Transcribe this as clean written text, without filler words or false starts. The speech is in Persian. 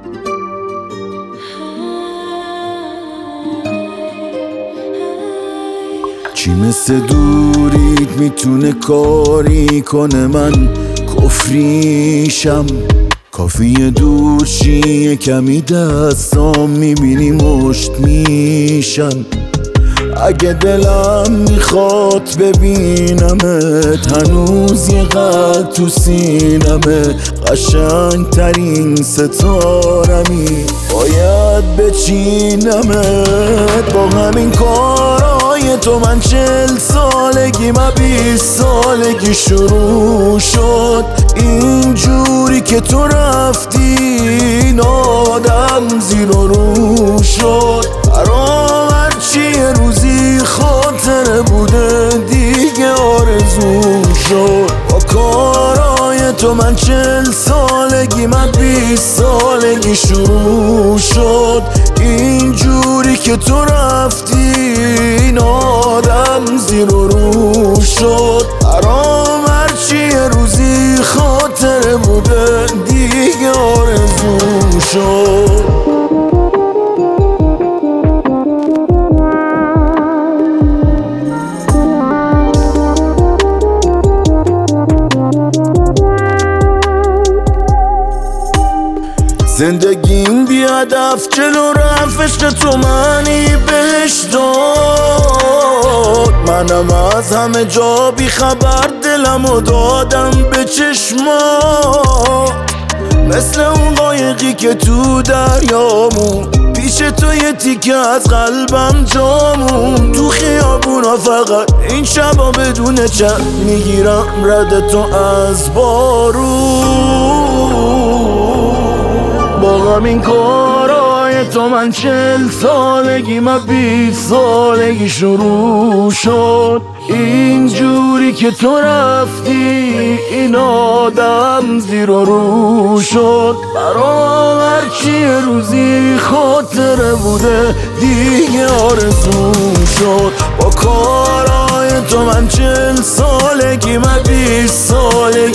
چی مثل دورید میتونه کاری کنه من کفریشم؟ کافیه دور چیه کمی دستام میبینی مشت میشن. اگه دلم میخواد ببینمت هنوز یه قد تو سینمه، قشنگ ترین ستارمی باید بچینمت. با همین کارای تو من 40 سالگی من 20 سالگی شروع شد. اینجوری که تو رفتی این آدم زیر و رو شد. برام هرچی یه روزی خاطره بوده دیگه آرزو شد. با کارای تو من 40 سالگی من 20 سالگی شروع شد. اینجوری که تو رفتی این آدم زیر و رو شد. برام هرچی یه روزی خاطره بوده دیگه آرزو شد. زندگیم بی هدف جلو رفت، عشق تو معنی بهش داد. منم از همه جا بی خبر دلمو دادم به چشما، مثل اون قایقی که تو دریامون پیش تو یه تیکه از قلبم جامون. تو خیابونا فقط این شبا بدون چند میگیرم رد تو از بارون. با همین کارای تو من 40 سالگی من 20 سالگی شروع شد. اینجوری که تو رفتی این آدم زیر و رو شد. برام هرچی یه روزی خاطره بوده دیگه آرزو شد. با کارای تو من 40 سالگی من 20 سالگی